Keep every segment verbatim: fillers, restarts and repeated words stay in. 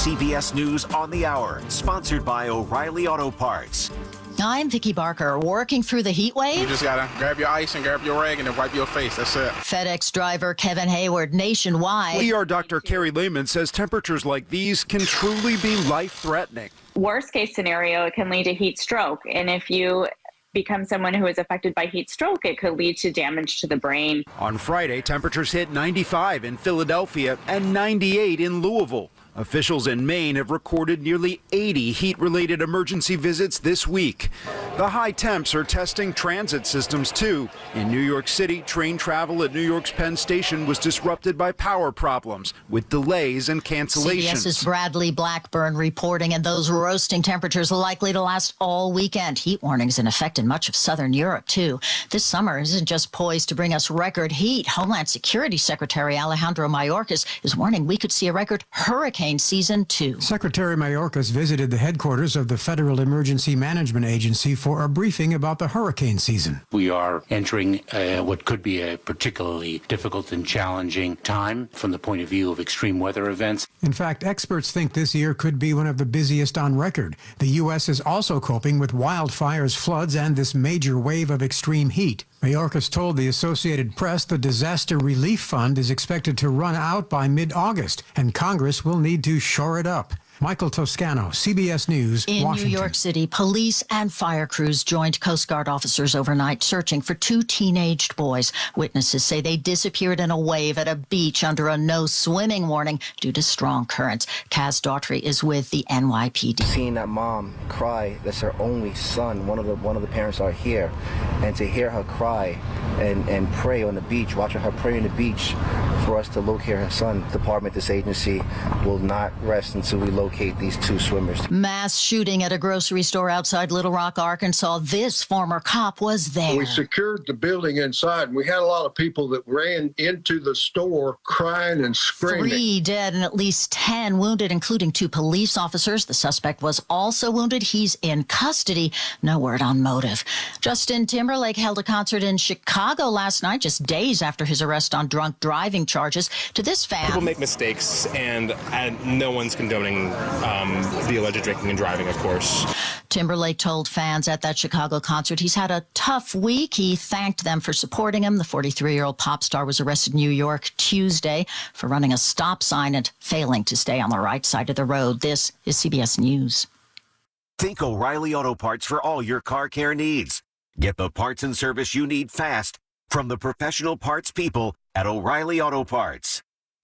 C B S News on the Hour, sponsored by O'Reilly Auto Parts. I'm Vicki Barker. Working through the heat wave? You just gotta grab your ice and grab your rag and then wipe your face. That's it. FedEx driver Kevin Hayward nationwide. E R Doctor Carrie Lehman says temperatures like these can truly be life-threatening. Worst case scenario, it can lead to heat stroke. And if you become someone who is affected by heat stroke, it could lead to damage to the brain. On Friday, temperatures hit ninety-five in Philadelphia and ninety-eight in Louisville. Officials in Maine have recorded nearly eighty heat-related emergency visits this week. The high temps are testing transit systems, too. In New York City, train travel at New York's Penn Station was disrupted by power problems, with delays and cancellations. CBS's Bradley Blackburn reporting, and those roasting temperatures likely to last all weekend. Heat warnings in effect in much of southern Europe, too. This summer isn't just poised to bring us record heat. Homeland Security Secretary Alejandro Mayorkas is warning we could see a record hurricane season two. Secretary Mayorkas visited the headquarters of the Federal Emergency Management Agency for a briefing about the hurricane season. We are entering uh, what could be a particularly difficult and challenging time from the point of view of extreme weather events. In fact, experts think this year could be one of the busiest on record. The U S is also coping with wildfires, floods, and this major wave of extreme heat. Mayorkas told the Associated Press the Disaster Relief Fund is expected to run out by mid-August, and Congress will need to shore it up. Michael Toscano, C B S News, in Washington. New York City, police and fire crews joined Coast Guard officers overnight searching for two teenaged boys. Witnesses say they disappeared in a wave at a beach under a no swimming warning due to strong currents. Kaz Daughtry is with the N Y P D. Seeing that mom cry, that's her only son. One of the one of the parents are here, and to hear her cry and and pray on the beach, watching her pray on the beach for us to locate her son. The department, this agency, will not rest until we locate these two swimmers. Mass shooting at a grocery store outside Little Rock, Arkansas. This former cop was there. We secured the building inside, and we had a lot of people that ran into the store crying and screaming. Three dead and at least ten wounded, including two police officers. The suspect was also wounded. He's in custody. No word on motive. Justin Timberlake held a concert in Chicago last night, just days after his arrest on drunk driving charges. To this fan, people make mistakes, and, and no one's condoning um, the alleged drinking and driving, of course. Timberlake told fans at that Chicago concert he's had a tough week. He thanked them for supporting him. The forty-three-year-old pop star was arrested in New York Tuesday for running a stop sign and failing to stay on the right side of the road. This is C B S News. Think O'Reilly Auto Parts for all your car care needs. Get the parts and service you need fast from the professional parts people at O'Reilly Auto Parts.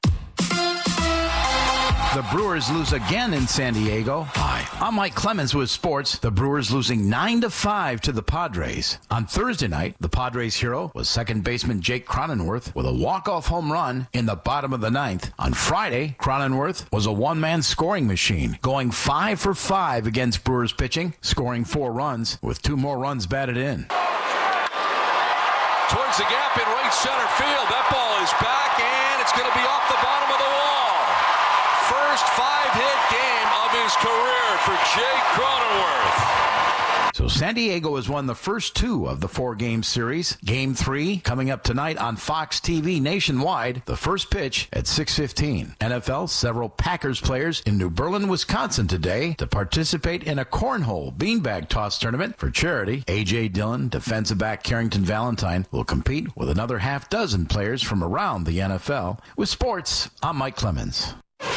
The Brewers lose again in San Diego. Hi, I'm Mike Clemens with sports. The Brewers losing nine to five to the Padres. On Thursday night, the Padres hero was second baseman Jake Cronenworth with a walk-off home run in the bottom of the ninth. On Friday, Cronenworth was a one-man scoring machine, going five for five against Brewers pitching, scoring four runs with two more runs batted in. Towards the gap in right center field. That ball is back, and it's going to be off the bottom of the wall. First five-hit game of his career for Jake Cronenworth. So San Diego has won the first two of the four-game series. Game three coming up tonight on Fox T V nationwide. The first pitch at six fifteen. N F L, several Packers players in New Berlin, Wisconsin today to participate in a cornhole beanbag toss tournament for charity. A J. Dillon, defensive back Carrington Valentine will compete with another half dozen players from around the N F L. With sports, I'm Mike Clemens.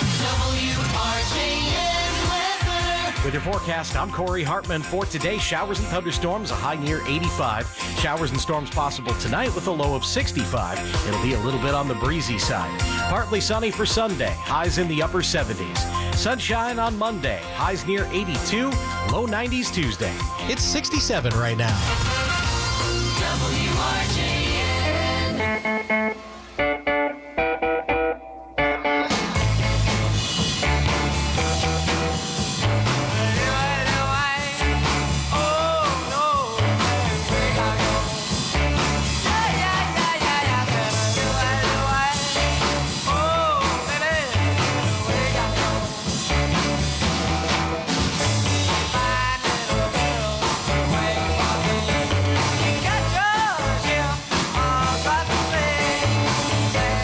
With your forecast, I'm Corey Hartman. For today, showers and thunderstorms, a high near eighty-five. Showers and storms possible tonight with a low of sixty-five. It'll be a little bit on the breezy side. Partly sunny for Sunday, highs in the upper seventies. Sunshine on Monday, highs near eighty-two, low nineties Tuesday. It's sixty-seven right now. W R J N. Got yours, yeah.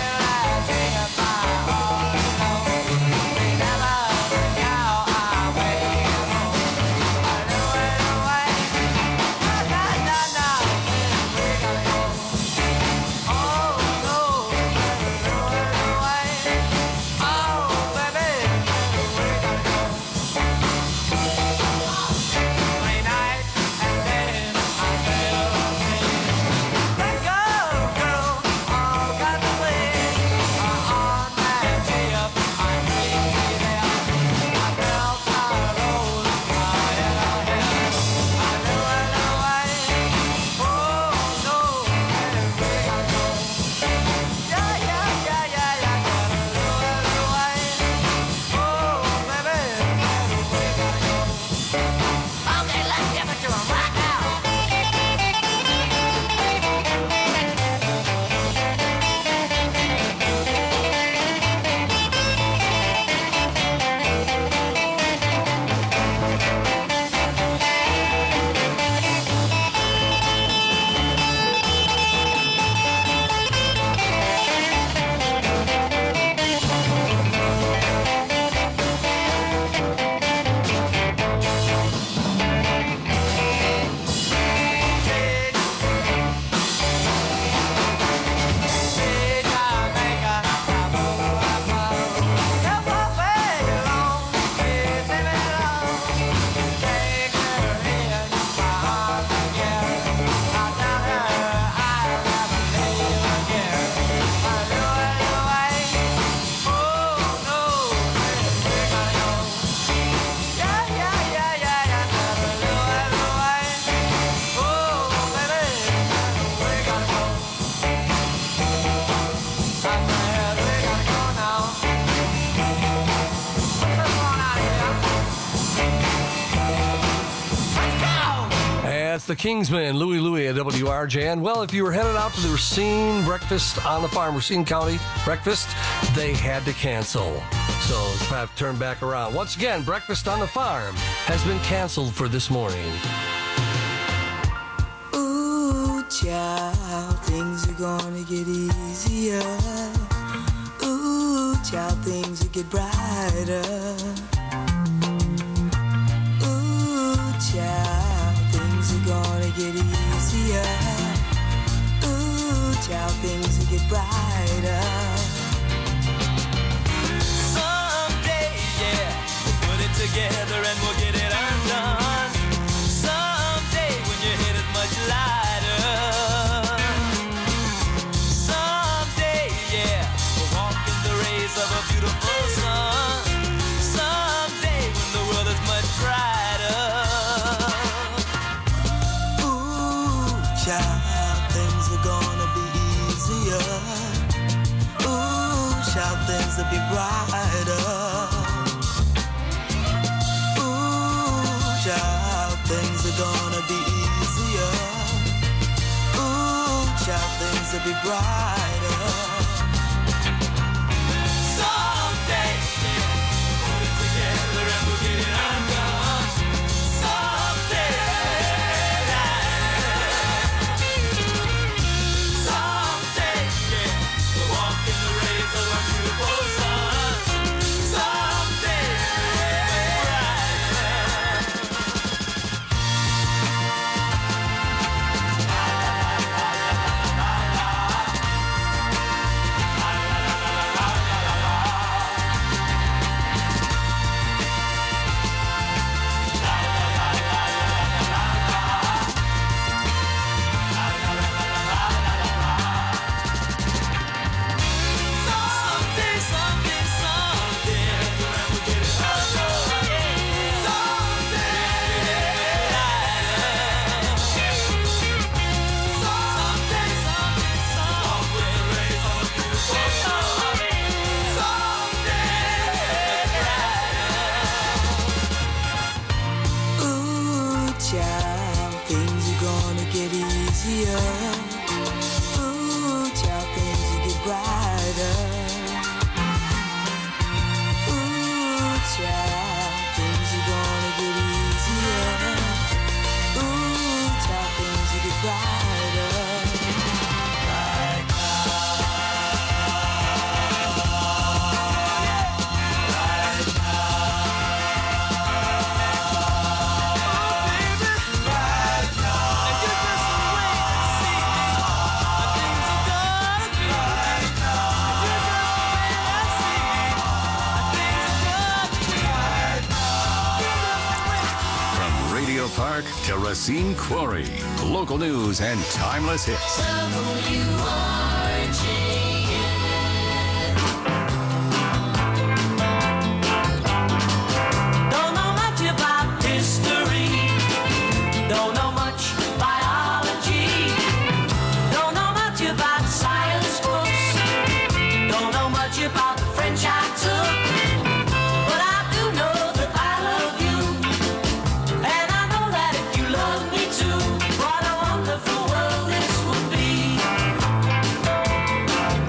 That's the Kingsmen, Louie Louie at W R J N. Well, if you were headed out to the Racine Breakfast on the Farm, Racine County Breakfast, they had to cancel. So have turned back around. Once again, Breakfast on the Farm has been canceled for this morning. Ooh, child, things are gonna get easier. Ooh, child, things will get brighter. Ooh, child, things are gonna get easier. Ooh, child, things will get brighter. Someday, yeah, we'll put it together and we'll get it undone. Someday when your head is much lighter. Someday, yeah, we'll walk in the rays of a beautiful sun. Someday when the world is much brighter. Ooh, child, things are gonna be easier. Ooh, child, things will be brighter. Ooh, child, things are gonna be easier. Ooh, child, things will be brighter. Someday, put it together and we'll get it undone. Someday, someday, yeah, we'll walk in the rays of our beautiful sun. Someday, someday, someday, someday, we'll get it undone. Someday, someday, someday, rays of a beautiful sun. Someday, ooh, child, things are gonna get easier. Ooh, child, things will get brighter. Ooh, child, things are gonna get easier. Ooh, child, things will get brighter. Right From Radio Park to Racine Quarry, local news and timeless hits. W R J N. Don't know much about history. Don't know much biology. Don't know much about science books. Don't know much about the French I took. But I do know that I love you. And I know that if you love me too, what a wonderful world this would be.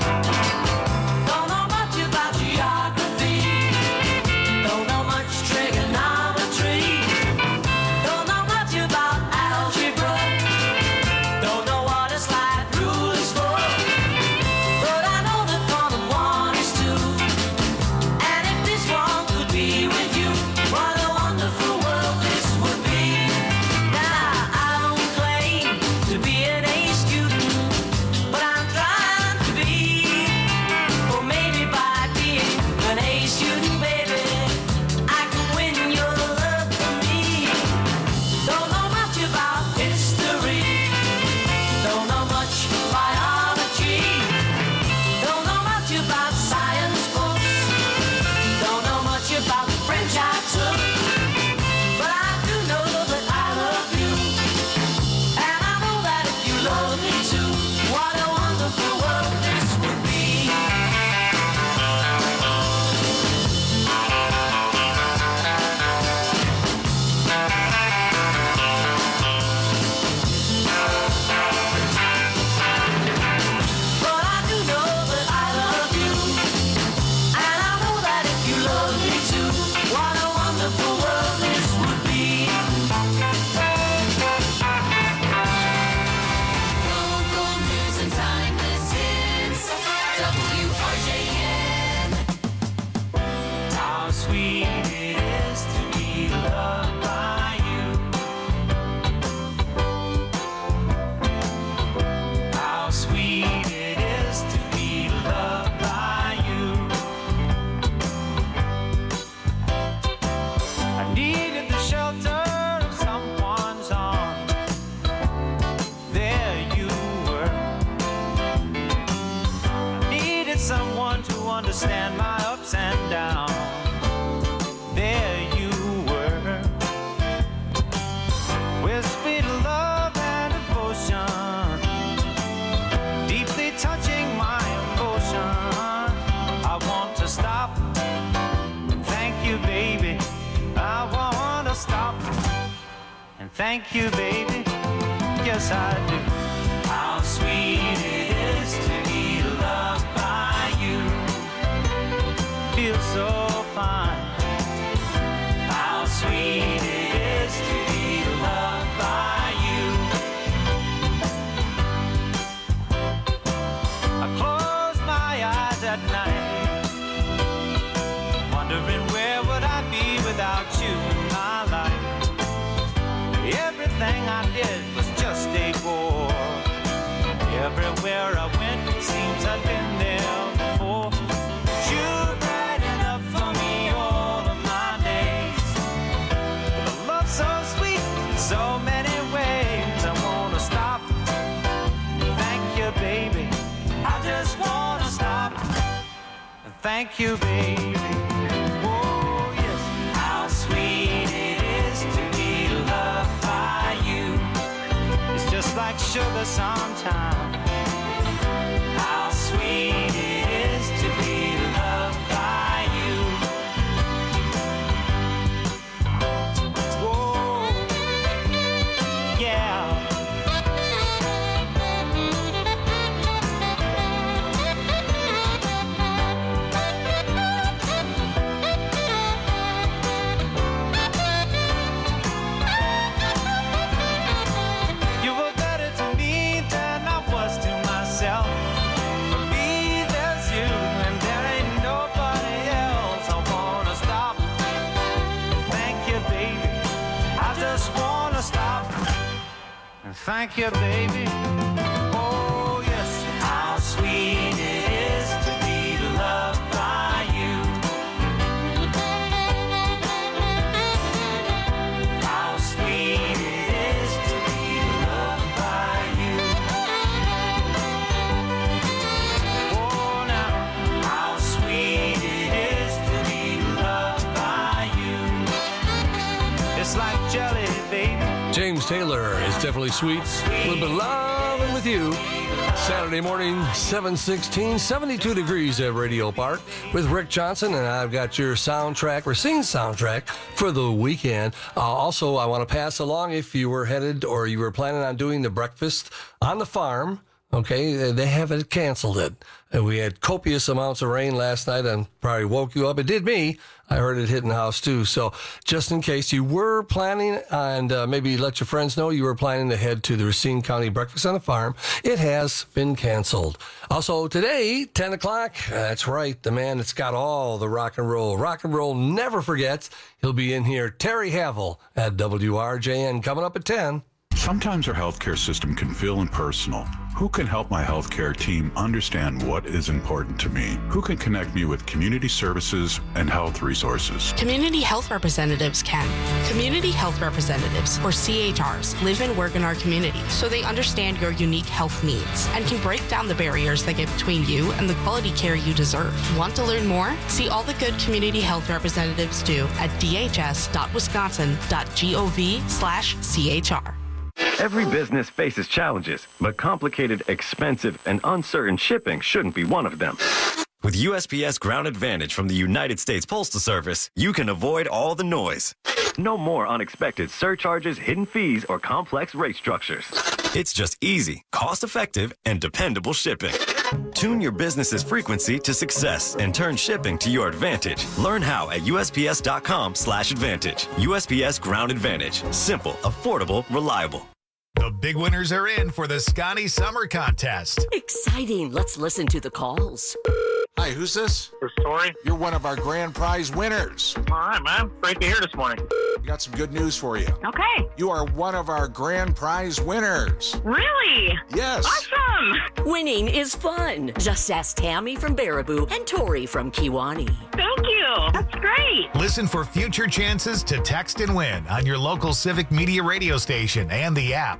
Thank you, baby. Yes, I do. How sweet it is to be loved by you. Feels so fine. How sweet it is to be loved by you. I close my eyes at night, wondering where would I be without you in my life. Everything I did was just a bore. Everywhere I went, it seems I've been there before. You're bright enough for me all of my days. With a love so sweet in so many ways, I wanna stop. Thank you, baby. I just wanna stop. Thank you, baby. Oh, yes. How sweet it is to be loved by you. It's just like sugar sometimes. How sweet it is to be loved by you. Whoa, yeah. You were better to me than I was to myself. For me, there's you, and there ain't nobody else. I wanna stop. Thank you, baby. I just wanna stop. And thank you, baby. Oh, yes. How sweet it is to be loved by you. How sweet it is to be loved by you. Oh, now, how sweet it is to be loved by you. It's like jelly, baby. James Taylor is definitely sweet. A little bit of loving with you. Saturday morning, seven sixteen, seventy-two degrees at Radio Park with Rick Johnson, and I've got your soundtrack, Racine soundtrack for the weekend. Uh, also, I want to pass along if you were headed or you were planning on doing the breakfast on the farm. Okay, they haven't canceled it. And we had copious amounts of rain last night and probably woke you up. It did me. I heard it hitting the house too. So just in case you were planning, and uh, maybe let your friends know you were planning to head to the Racine County Breakfast on the Farm, it has been canceled. Also today, ten o'clock, that's right, the man that's got all the rock and roll. Rock and roll never forgets. He'll be in here, Terry Havel at W R J N, coming up at ten. Sometimes our healthcare system can feel impersonal. Who can help my healthcare team understand what is important to me? Who can connect me with community services and health resources? Community health representatives can. Community health representatives, or C H Rs, live and work in our community, so they understand your unique health needs and can break down the barriers that get between you and the quality care you deserve. Want to learn more? See all the good community health representatives do at dhs.wisconsin.gov slash CHR. Every business faces challenges, but complicated, expensive, and uncertain shipping shouldn't be one of them. With U S P S Ground Advantage from the United States Postal Service, you can avoid all the noise. No more unexpected surcharges, hidden fees, or complex rate structures. It's just easy, cost-effective, and dependable shipping. Tune your business's frequency to success and turn shipping to your advantage. Learn how at U S P S dot com slash advantage. U S P S Ground Advantage. Simple, affordable, reliable. The big winners are in for the Scotty Summer Contest. Exciting. Let's listen to the calls. Hi, who's this? This is Tori. You're one of our grand prize winners. All right, man. Great to hear this morning. We got some good news for you. Okay. You are one of our grand prize winners. Really? Yes. Awesome. Winning is fun. Just ask Tammy from Baraboo and Tori from Kiwani. Thank you. That's great. Listen for future chances to text and win on your local Civic Media radio station and the app.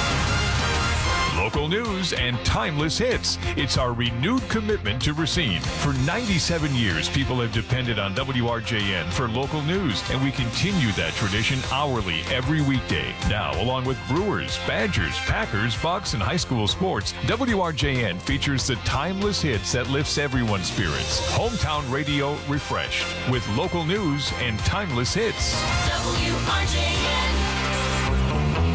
Local news and timeless hits. It's our renewed commitment to Racine. For ninety-seven years, people have depended on W R J N for local news, and we continue that tradition hourly every weekday. Now, along with Brewers, Badgers, Packers, Bucks, and high school sports, W R J N features the timeless hits that lifts everyone's spirits. Hometown radio refreshed with local news and timeless hits. W R J N.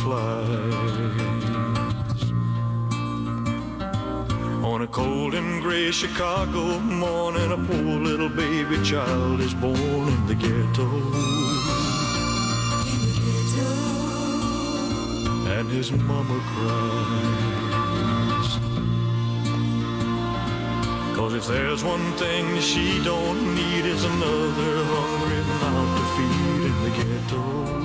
flies. On a cold and gray Chicago morning, a poor little baby child is born in the ghetto. In the ghetto. And his mama cries. 'Cause if there's one thing she don't need is another hungry mouth to feed in the ghetto.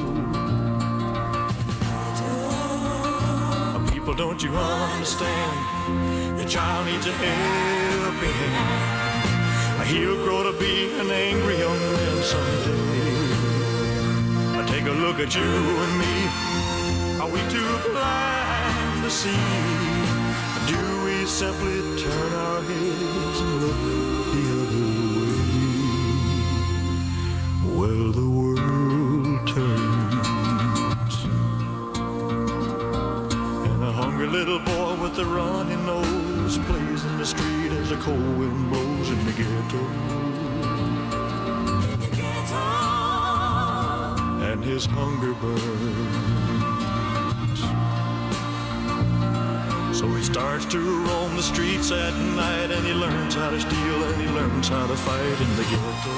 People, don't you understand? Your child needs a helping hand. He'll grow to be an angry young man someday. Take a look at you and me. Are we too blind to see? Do we simply turn our heads and look the other way? Well, the world turns, and a hungry little boy with a runny nose plays in the street as the cold wind blows in the ghetto. In the ghetto. And his hunger burns. So he starts to roam the streets at night, and he learns how to steal, and he learns how to fight in the ghetto.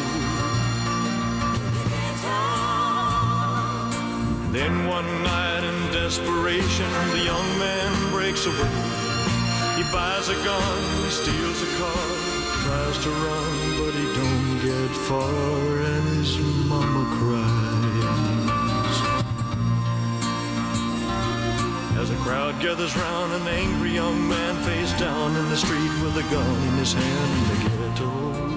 Then one night in desperation, the young man breaks away. He buys a gun, he steals a car, tries to run, but he don't get far, and his mama cries. As a crowd gathers round, an angry young man face down in the street with a gun in his hand in the ghetto.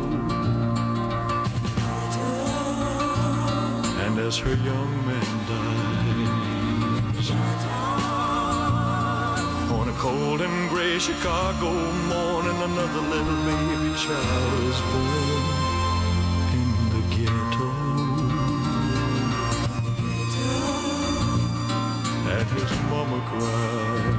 And as her young man dies, on a cold and gray Chicago morning, another little baby child is born in the ghetto. And his mama cried.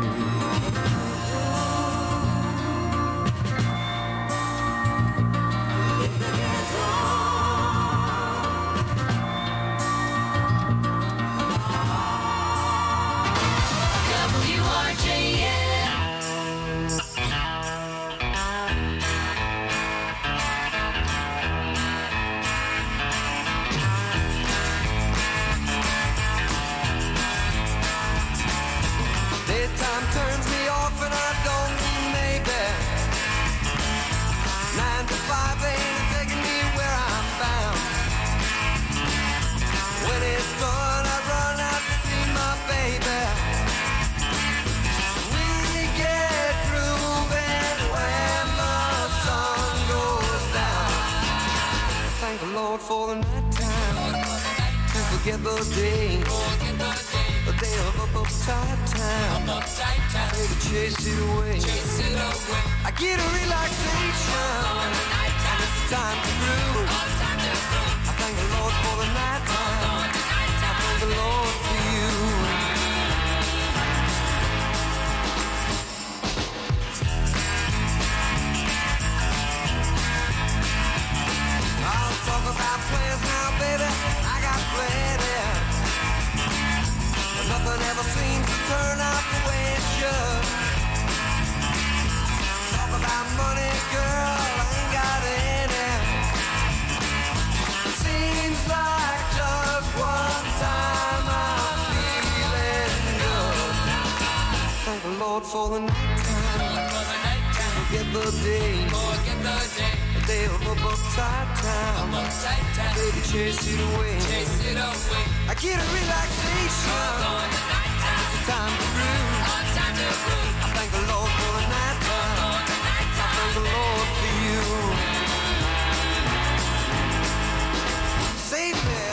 For the night time, to forget the day, the day of up upside down. Baby, chase it away. I get a relaxation, and it's time to groove. I thank the Lord for the night time. I thank the Lord for you. Talk about plans now, baby, I got plenty. But nothing ever seems to turn out the way it should. Talk about money, girl, I ain't got any. It seems like just one time I'm feeling good. Thank the Lord for the night time. Forget the day. Forget the day. Day of up upside down. Baby, chase it away. Chase it away. I get a relaxation. And it's a time to groove. Time to groove. I thank the Lord for the night time. I thank the Lord for you. Save me.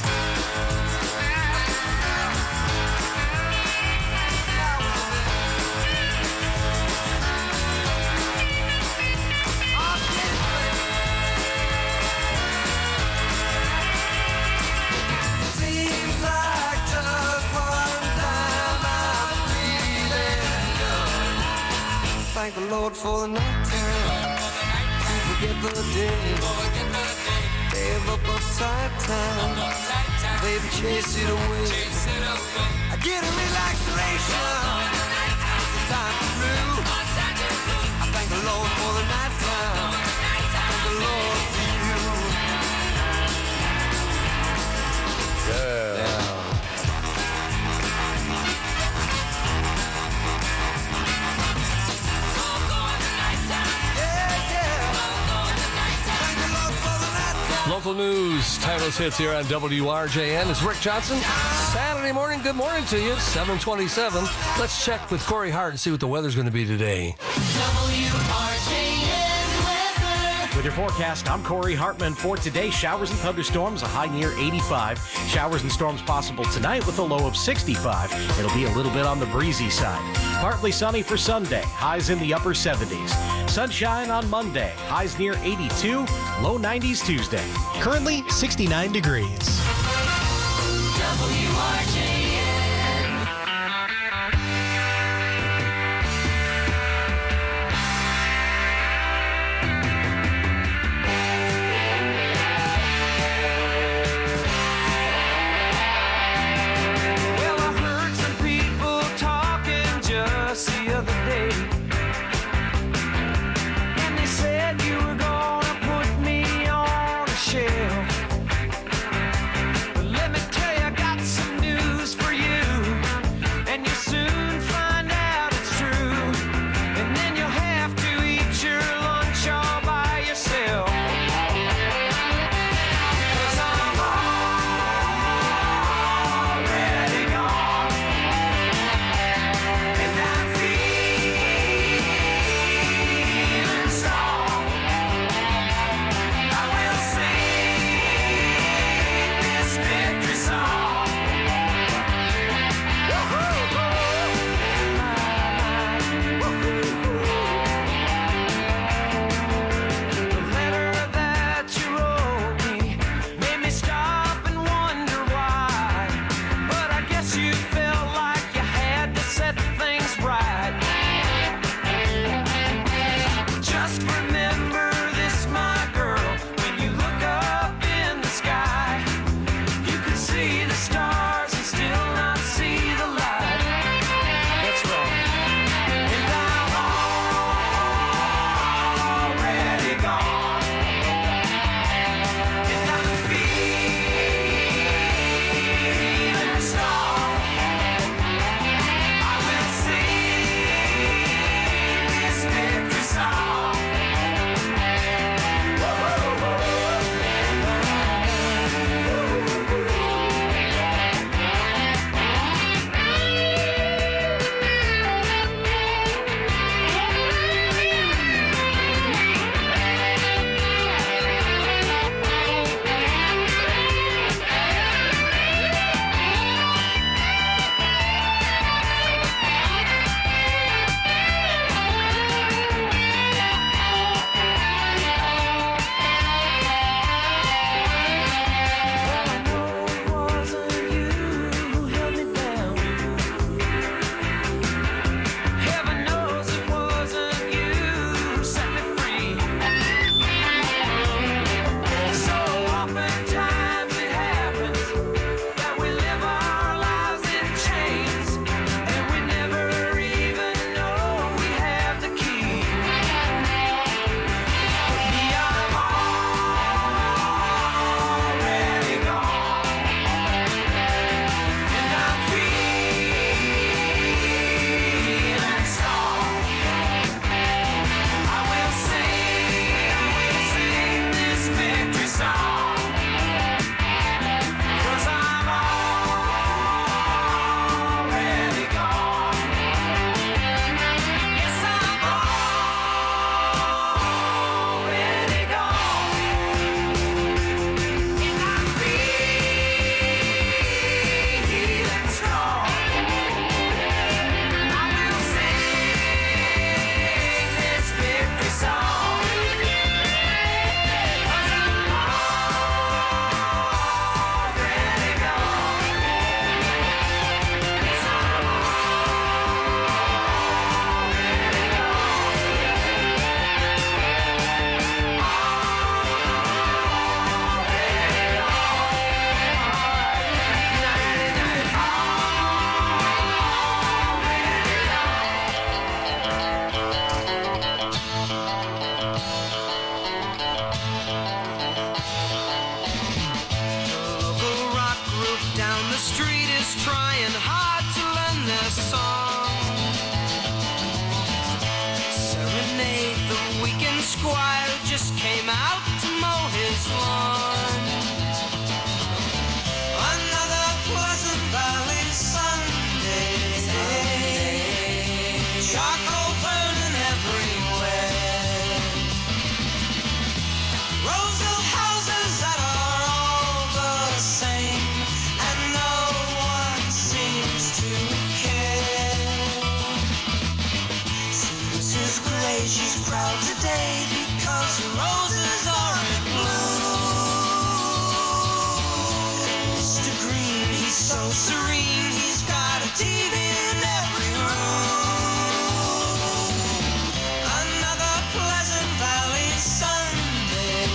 Thank the Lord for the night time. To forget the day. Save up uptight time, baby, chase it away. I get a relaxation, it's a time to blue. I thank the Lord for the night time, thank the Lord for you. Yeah. Local news, timeless hits here on W R J N. It's Rick Johnson. Saturday morning, good morning to you. seven twenty-seven. Let's check with Corey Hart and see what the weather's going to be today. W R J N weather. With your forecast, I'm Corey Hartman. For today, showers and thunderstorms, a high near eighty-five. Showers and storms possible tonight with a low of sixty-five. It'll be a little bit on the breezy side. Partly sunny for Sunday, highs in the upper seventies. Sunshine on Monday, highs near eighty-two, low nineties Tuesday. Currently sixty-nine degrees. W R J N. Well, I heard some people talking just the other day, and they said you were gonna put me on a shelf. But let me tell you, I got some news for you, and you'll soon find out it's true. And then you'll have to eat your lunch all by yourself. 'Cause I'm already gone, and I feel charcoal burning everywhere. Rows of houses that are all the same, and no one seems to care. Missus Gray, she's proud today because the roses are in bloom. Mister Green, he's so serene, he's got a T V in every room. Another Pleasant Valley Sunday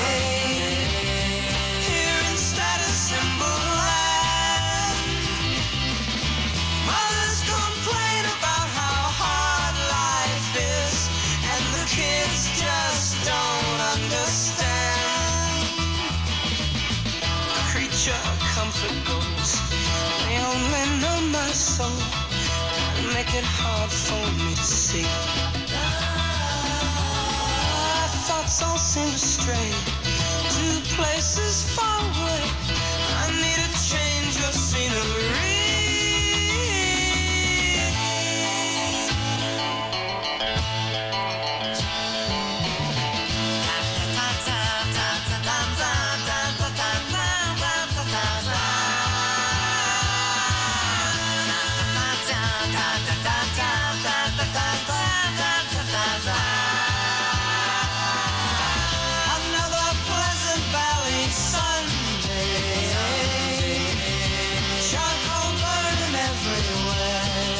here in Status Symbol Land. Mothers complain about how hard life is, and the kids just don't understand. Creature comfort goes, they only know my soul, and make it hard for me to see. My thoughts all seem to stray to places far away. I need a change of scenery. Another Pleasant Valley Sunday, charcoal burning everywhere.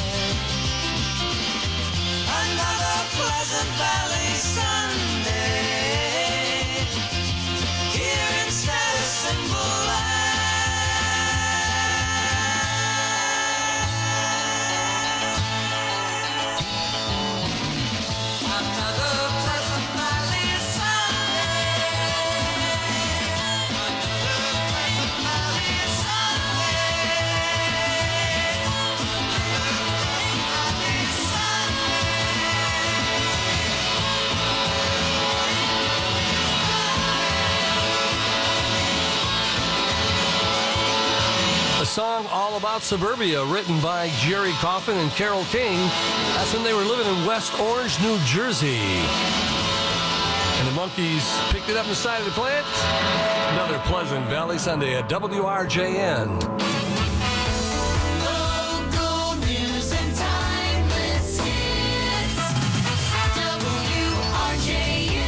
Another Pleasant Valley Sunday, here in Status Symbol Another Pleasant Valley A song all about suburbia, written by Jerry Coffin and Carole King. That's when they were living in West Orange, New Jersey. And the Monkees picked it up and decided to play it. Another Pleasant Valley Sunday at W R J N. Local news and timeless hits. W R J N.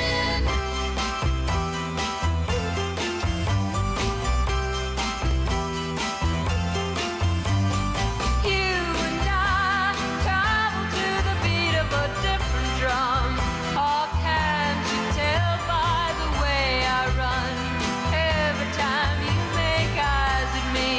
You and I travel to the beat of a different drum. Oh, can't you tell by the way I run? Every time you make eyes at me,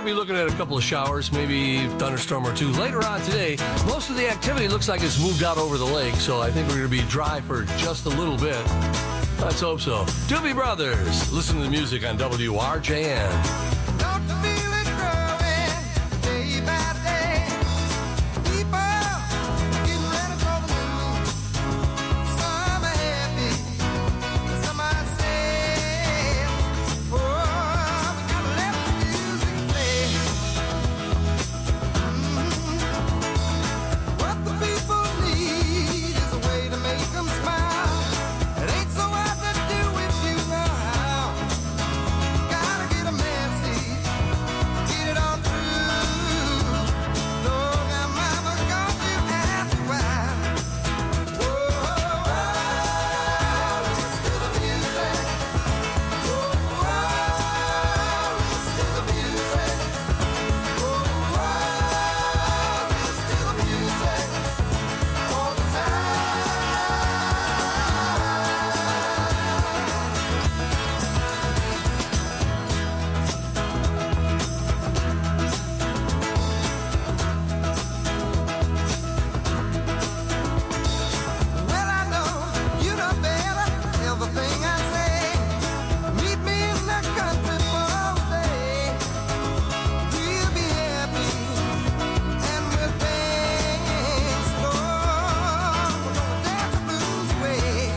be looking at a couple of showers, maybe thunderstorm or two later on today. Most of the activity looks like it's moved out over the lake, so I think we're going to be dry for just a little bit. Let's hope so. Doobie Brothers, listen to the music on W R J N. Don't you feel it growing day by day? People are getting ready for the move. Some are happy, some are sad. Oh, we gotta let the music play. Mm-hmm. What the people need is a way to make them smile. It ain't so hard to do if you know how. Gotta get a message, get it all through. Lord, now mama got you ask why. Whoa, whoa, listen to the music. Whoa, whoa, listen to the music. Whoa, whoa, listen to the music all the time. Well, I know you know better. Everything I say. Meet me in the country for a day. We'll be happy and we'll dance slow. We're gonna dance the blues away.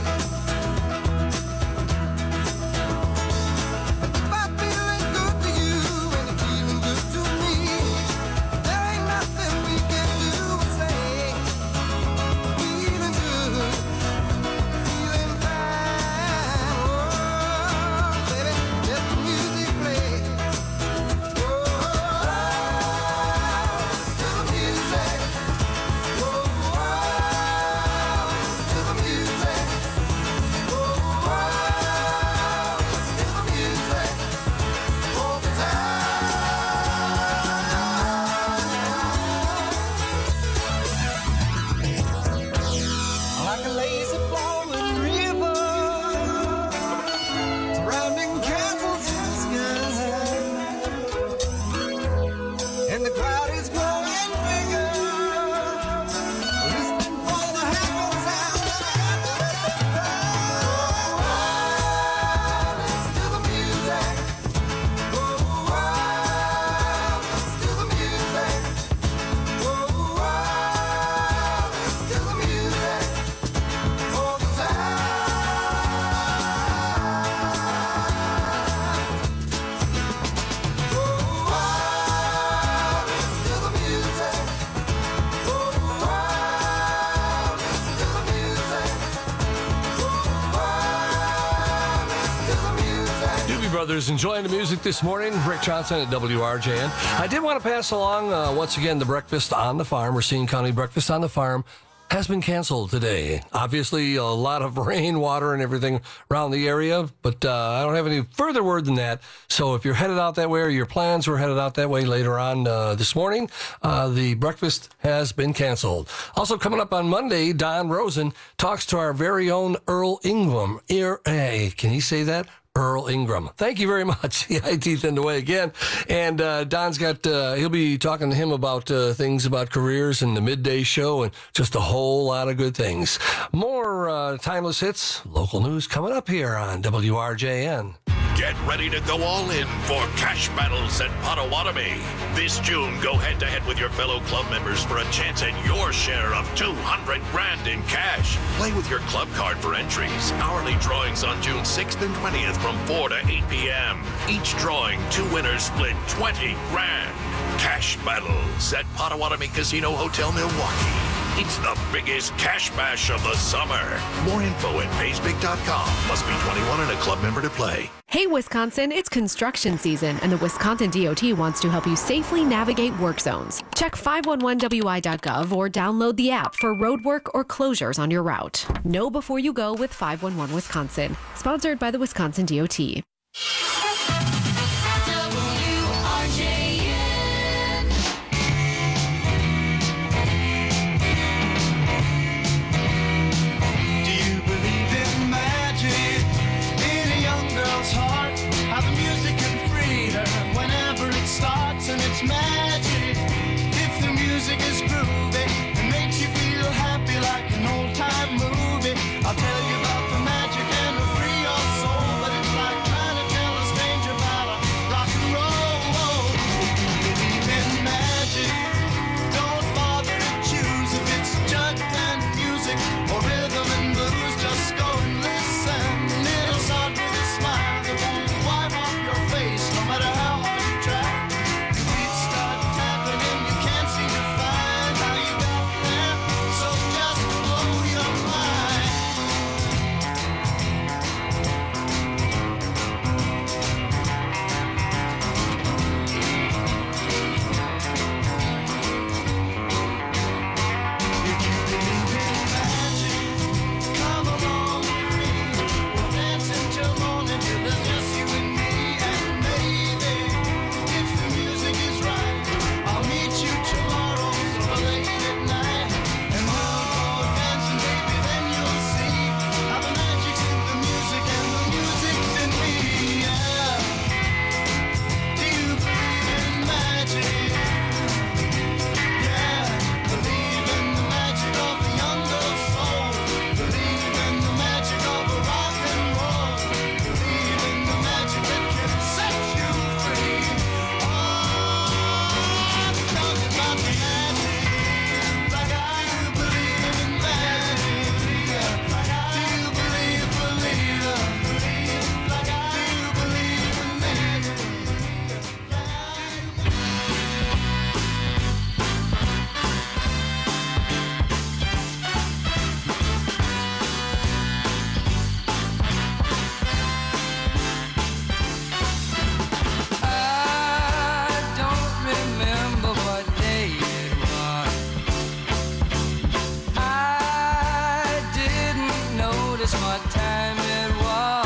If I'm feeling good to you and you're feeling good to me, there ain't nothing we can do or say. Feeling good, feeling fine. Oh, baby, let the music play. Oh, listen to the music. Oh, listen to the music. Oh, listen to the music all the time. Like a lazy flowing river, surrounding castles in skies, and the crowd is growing bigger, listening for the happy sound. Oh, listen to the music. Oh, listen to the music. Oh, listen to the music all the time. Oh, listen to the music. Oh, listen to the music. Oh, listen to the music. Doobie Brothers enjoying the music this morning. Rick Johnson at W R J N. I did want to pass along, uh, once again, the Breakfast on the Farm, Racine County Breakfast on the Farm, has been canceled today. Obviously, a lot of rain, water, and everything around the area, but uh, I don't have any further word than that. So if you're headed out that way or your plans were headed out that way later on uh, this morning, uh, the breakfast has been canceled. Also coming up on Monday, Don Rosen talks to our very own Earl Ingram. Er, hey, can he say that? Earl Ingram. Thank you very much. The eye teeth in the way again. And uh, Don's got, uh, he'll be talking to him about uh, things about careers and the midday show and just a whole lot of good things. More uh, timeless hits, local news coming up here on W R J N. Get ready to go all in for Cash Battles at Potawatomi. This June, go head-to-head with your fellow club members for a chance at your share of two hundred grand in cash. Play with your club card for entries. Hourly drawings on June sixth and twentieth from four to eight p.m. Each drawing, two winners split twenty grand. Cash Battles at Potawatomi Casino Hotel, Milwaukee. It's the biggest cash bash of the summer. More info at pays big dot com. Must be twenty-one and a club member to play. Hey, Wisconsin, it's construction season, and the Wisconsin D O T wants to help you safely navigate work zones. Check five one one W I dot gov or download the app for road work or closures on your route. Know before you go with five one one Wisconsin. Sponsored by the Wisconsin D O T. How the music can free her whenever it starts, and it what time it was.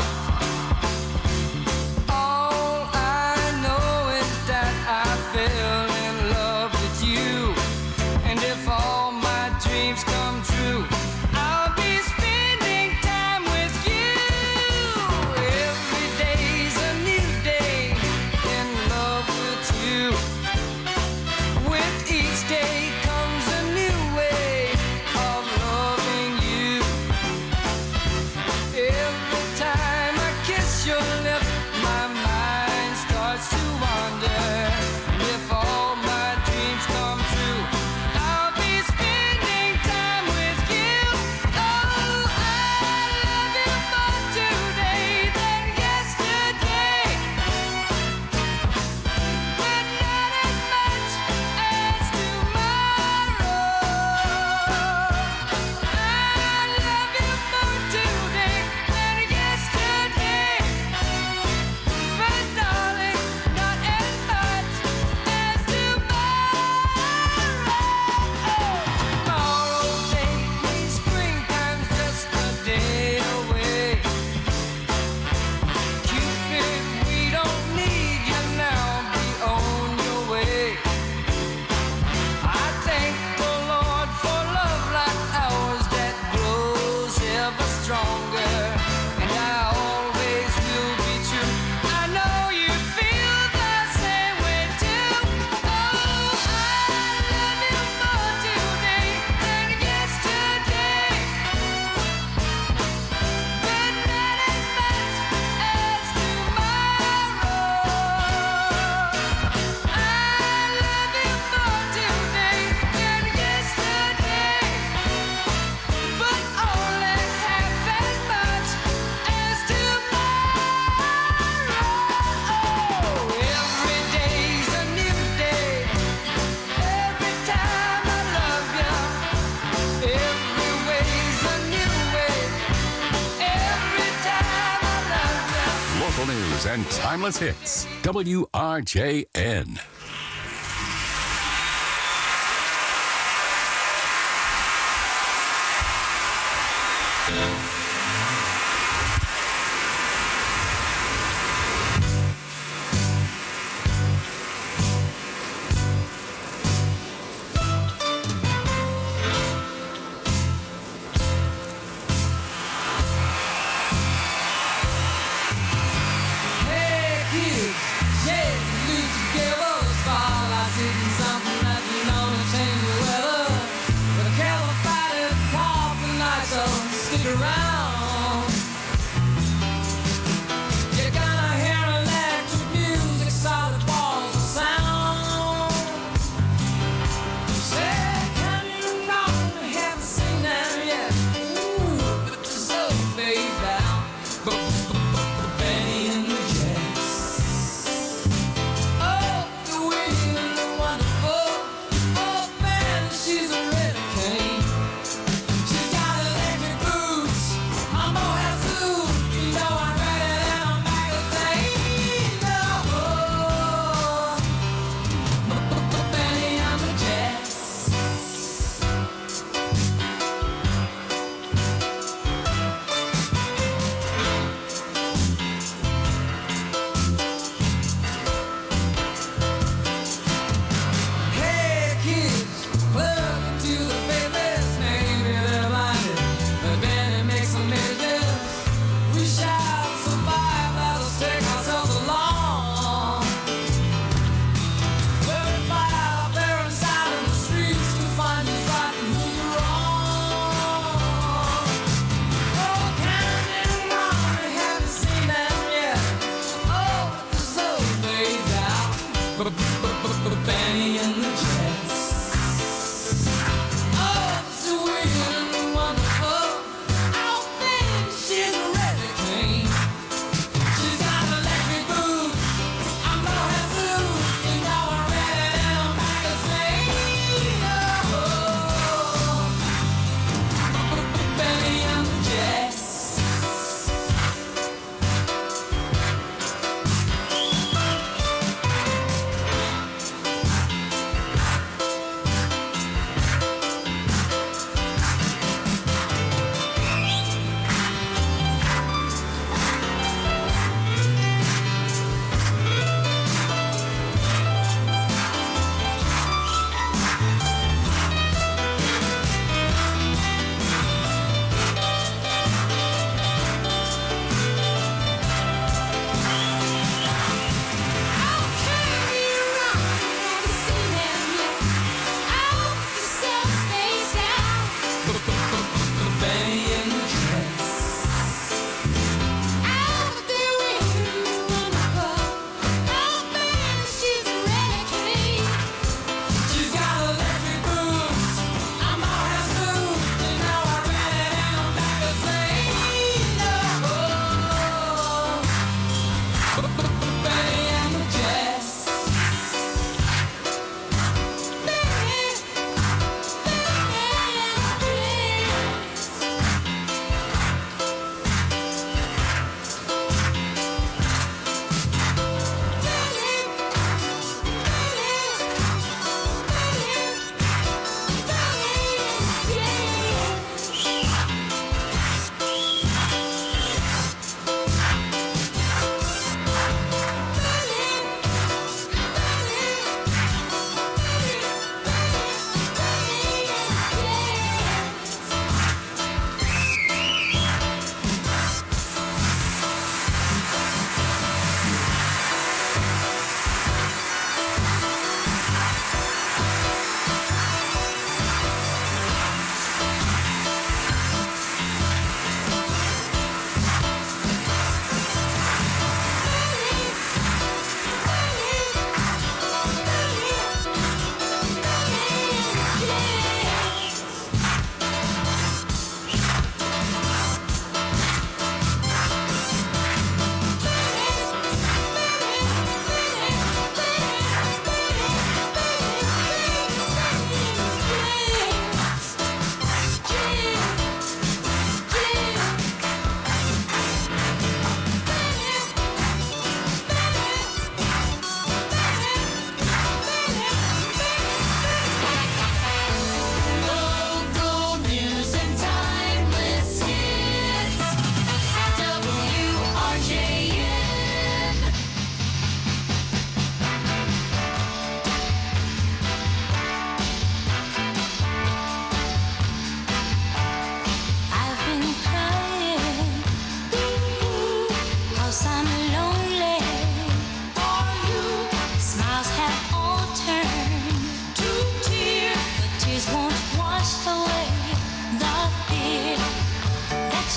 All I know is that I fell in love with you. And if all my dreams come true, I'll be spending time with you. Every day's a new day in love with you. With each day comes a new way of loving you. Every time I kiss your lips, my mind starts to wander. And if all my dreams come true, I'll be spending time with you. Oh, I love you more today than yesterday, but not as much as tomorrow. I love you more today than yesterday, but darling, not as much as tomorrow. Tomorrow lately, springtime's just a day away. Cupid, we don't need you now, be on your way. I thank the Lord for love like ours that grows ever stronger, and I always will be true. I know you feel the same way too. Oh, I love you more today than yesterday, but not as much as tomorrow. I love you more today than yesterday, but only half as much as tomorrow. Every day's a new day. Every time I love you, every way's a new way. Every time I love you. Local news and timeless hits. W R J N. Hey kids, yeah, lose together. Spotlight hitting something that you know to change the weather. But a California call tonight, so stick around. You're gonna hear electric music, solid walls of sound. Say, can you know we haven't seen them yet? Ooh, but the soul fades down. Benny and the Jets. Oh, the wind and the wonderful. Oh, man, she's a red cane. She's got electric boots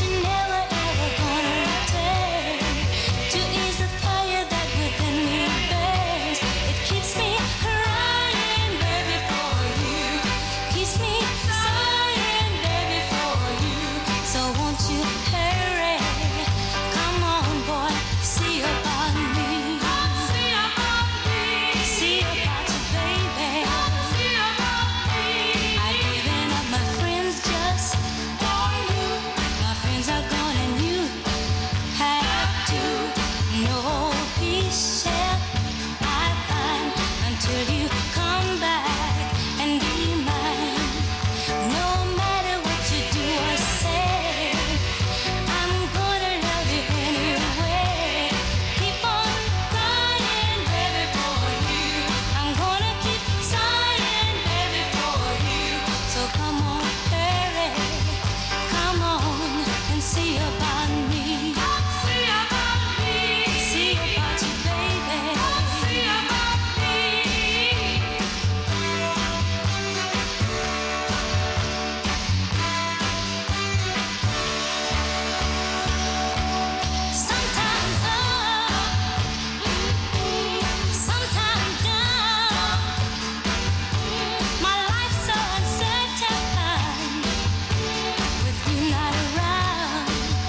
you're never ever gonna take to ease the fire that within me burns. It keeps me crying, baby, for you. Keeps me sighing, baby, for you. So won't you hurry? Come on, boy, see about me. See about me. See about you, baby. See about me. I've given up my friends just for you. My friends are gone and you have to. No peace shall I find until you come back and be mine. No matter what you do or say, I'm gonna love you anyway. Keep on crying, baby, for you. I'm gonna keep sighing, baby, for you. So come on, hurry, come on and see about me. See about me. See about you, baby. See about me. Sometimes up, sometimes down. My life's so uncertain with you not around.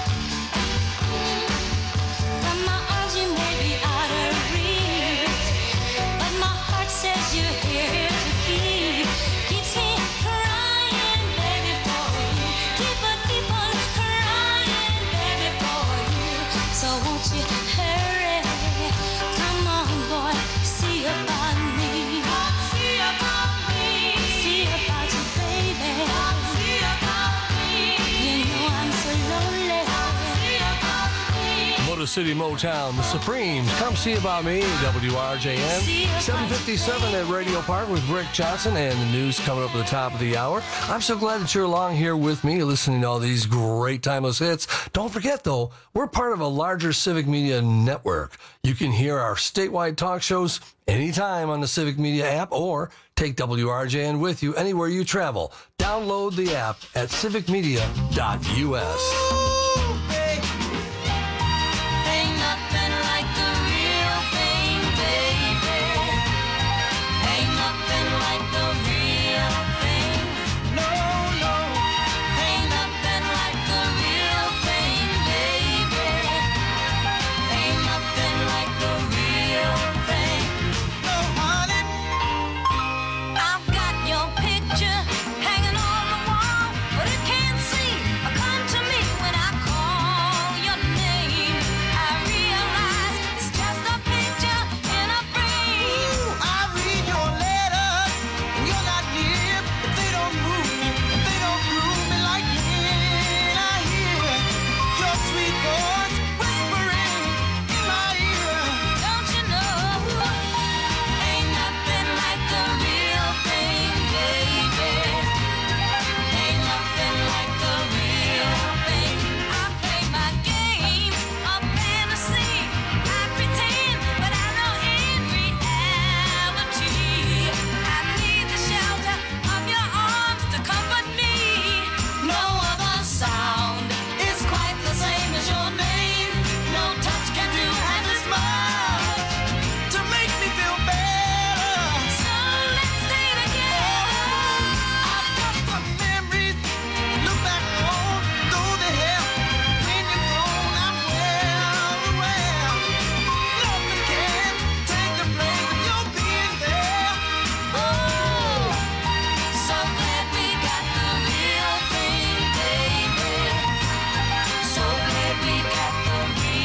From my arms you may be out of reach, but my heart says you're here to keep. Keeps me crying, baby, for you. Keep on, keep on crying, baby, for you. So won't you hurry? Come on, boy, see about me. See about me. See about you, baby. See about me. You know I'm so lonely. See about me. Motor City Motown, the Supremes. Come see about me, W R J N. seven fifty-seven at Radio Park with Rick Johnson, and the news coming up at the top of the hour. I'm so glad that you're along here with me, listening to all these great timeless hits. Don't forget, though, we're part of a larger Civic Media network. You can hear our statewide talk shows anytime on the Civic Media app, or take W R J N with you anywhere you travel. Download the app at civic media dot U S.